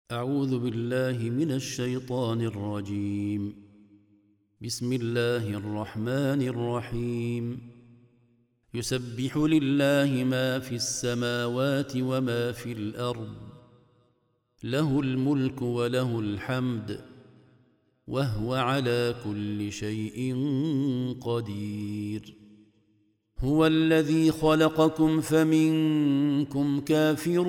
أعوذ بالله من الشيطان الرجيم. بسم الله الرحمن الرحيم. يسبح لله ما في السماوات وما في الأرض، له الملك وله الحمد، وهو على كل شيء قدير. هو الذي خلقكم فمنكم كافر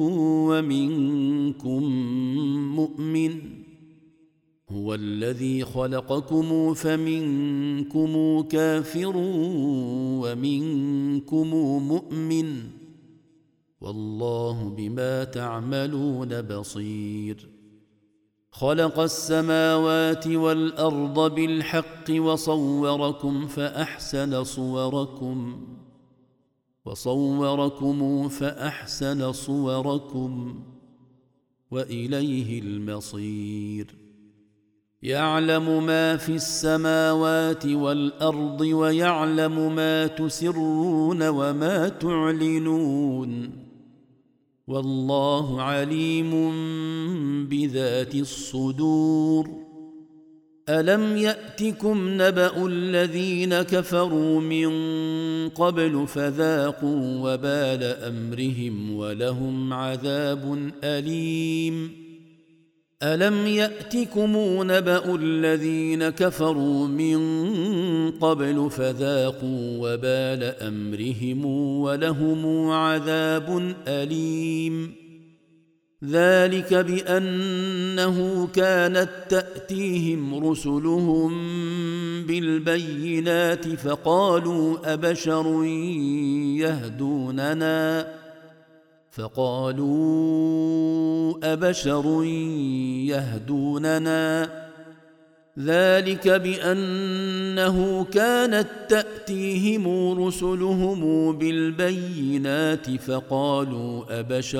ومنكم مؤمن، هو الذي خلقكم فمنكم كافر ومنكم مؤمن، والله بما تعملون بصير. خلق السماوات والأرض بالحق وصوركم فأحسن صوركم وإليه المصير. يعلم ما في السماوات والأرض ويعلم ما تسرون وما تعلنون، والله عليم بذات الصدور. ألم يأتكم نبأ الذين كفروا من قبل فذاقوا وبال أمرهم ولهم عذاب أليم. ألم يأتكم نبأ الذين كفروا من قبل فذاقوا وبال أمرهم ولهم عذاب أليم. ذلك بأنه كانت تأتيهم رسلهم بالبينات فقالوا أبشر يهدوننا. ذلك بأنه كانت تأتيهم رسلهم بالبينات فقالوا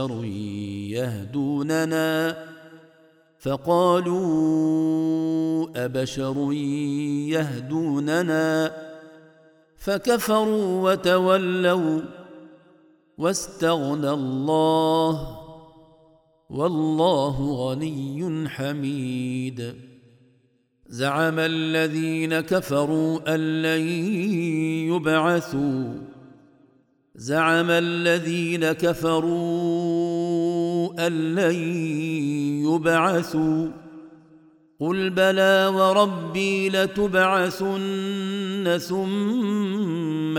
أبشر يهدوننا فكفروا وتولوا واستغنى الله، والله غني حميد. زعم الذين كفروا أن لن يبعثوا قل بلى وربي لتبعثن ثم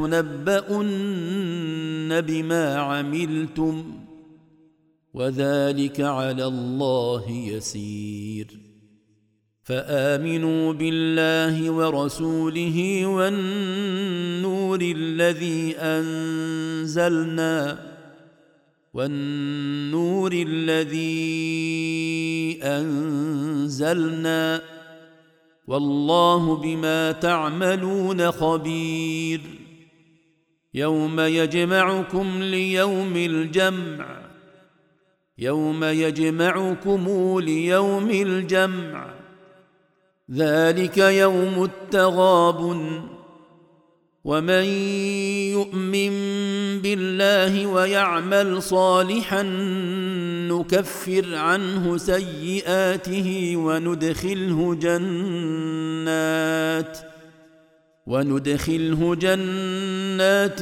لتنبؤن بما عملتم وذلك على الله يسير. فآمنوا بالله ورسوله والنور الذي أنزلنا، والله بما تعملون خبير. يوم يجمعكم ليوم الجمع، ذلك يوم التغابن. ومن يؤمن بالله ويعمل صالحا نكفر عنه سيئاته وندخله جنات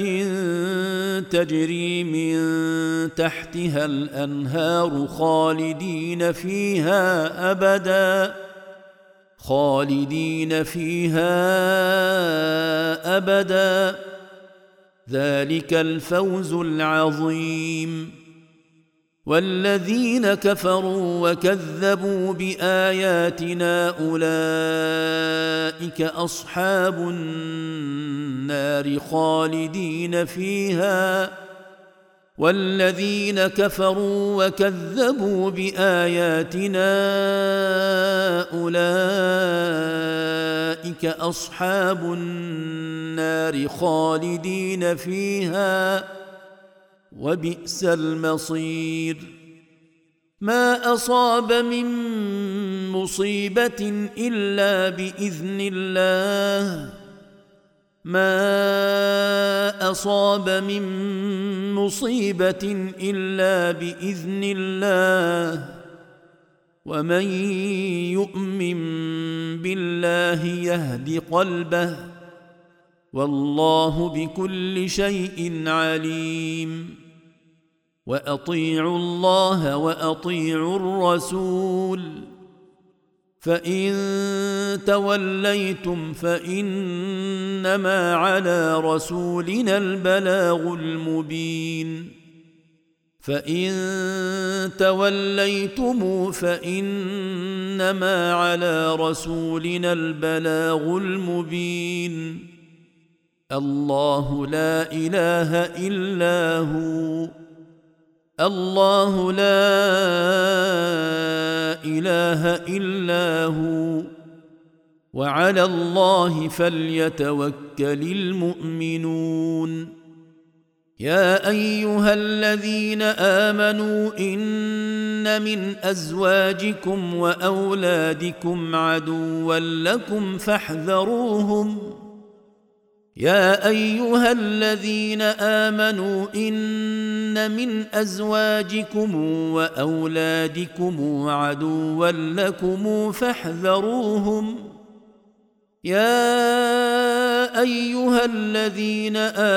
تجري من تحتها الأنهار خالدين فيها أبدا، ذلك الفوز العظيم. والذين كفروا وكذبوا بآياتنا أولئك أصحاب النار خالدين فيها. والذين كفروا وكذبوا بآياتنا أولئك أصحاب النار خالدين فيها وبئس المصير. ما أصاب من مصيبة إلا بإذن الله، ما أصاب من مصيبة إلا بإذن الله، ومن يؤمن بالله يهد قلبه والله بكل شيء عليم واطيعوا الله واطيعوا الرسول فان توليتم فانما على رسولنا البلاغ المبين فان توليتم فانما على رسولنا البلاغ المبين الله لا اله الا هو الله لا اله الا هو وعلى الله فليتوكل المؤمنون يا ايها الذين امنوا ان من ازواجكم واولادكم عدوا لكم فاحذروهم يا ايها الذين امنوا ان من ازواجكم واولادكم عدوا لكم فاحذروهم يا ايها الذين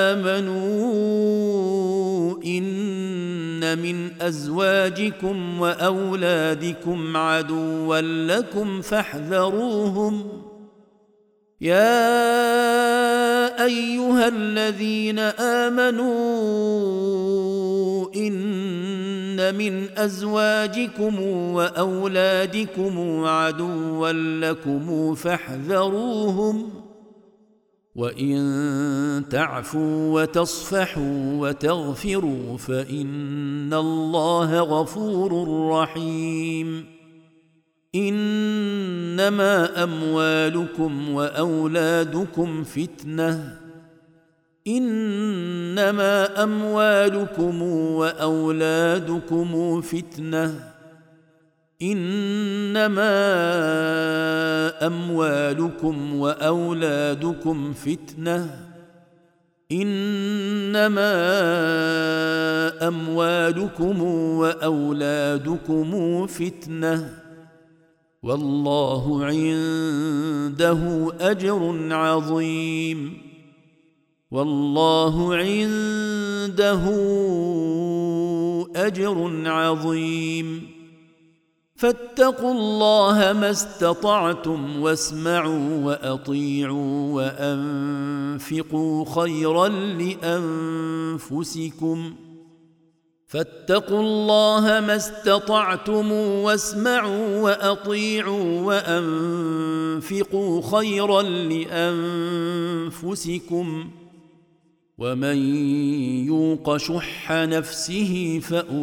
امنوا ان من ازواجكم واولادكم عدوا لكم فاحذروهم يا ايها الذين امنوا ان من ازواجكم واولادكم عدوا لكم فاحذروهم وان تعفوا وتصفحوا وتغفروا فان الله غفور رحيم انما اموالكم واولادكم فتنه انما اموالكم واولادكم فتنه انما اموالكم واولادكم فتنه انما اموالكم واولادكم فتنه والله عنده اجر عظيم والله عنده اجر عظيم فاتقوا الله ما استطعتم واسمعوا واطيعوا وانفقوا خيرا لانفسكم فاتقوا الله ما استطعتم واسمعوا واطيعوا وانفقوا خيرا لانفسكم ومن يوق شح نفسه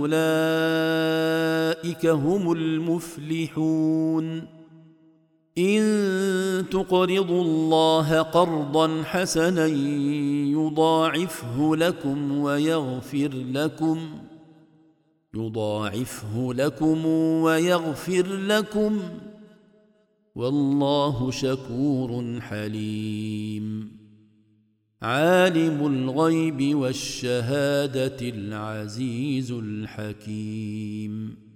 فاولئك هم المفلحون ان تقرضوا الله قرضا حسنا يضاعفه لكم ويغفر لكم والله شكور حليم عالم الغيب والشهادة العزيز الحكيم